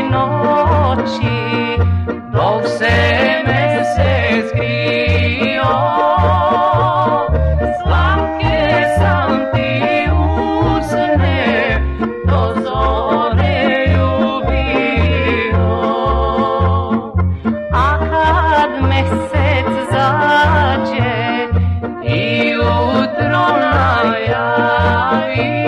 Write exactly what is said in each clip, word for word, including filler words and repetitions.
noći, dok se mesec krio, slatke sam ti usne do zore ljubio. A kad mesec zađe i jutro najavi,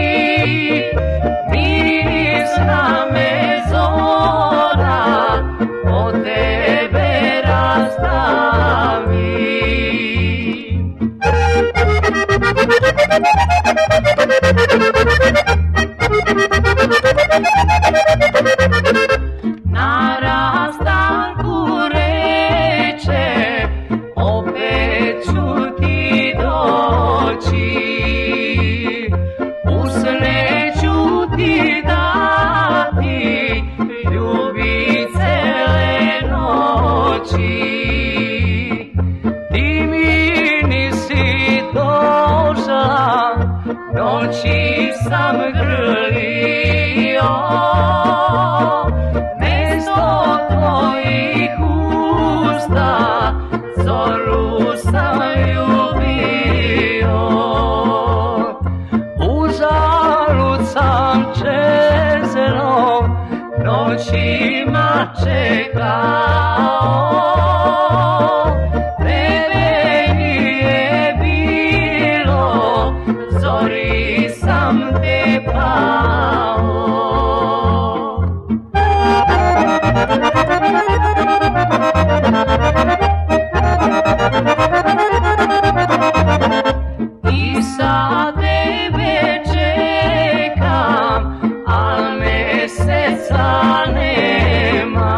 mirisna me zora od tebe rastavi. Na rastanku reče, opet ću ti doći, usne ću ti dati, ljubi cele noći. Ti mi nisi došla, noći sam grlio, mesto tvojih usta zoru sam ljubio. Uzalud sam čezno noćima čekao, tebe nije bilo, zori sam te pao. I sad tebe čekam, al meseca nema.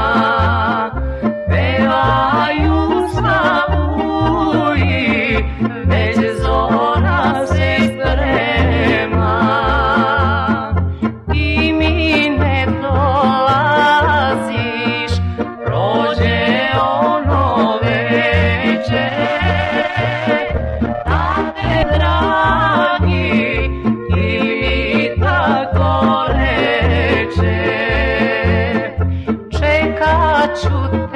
Pevaju slavuji, već zora se sprema. Ti mi ne dolaziš, prođe ono veče, a te dragi ti mi tako reče. Čekat ću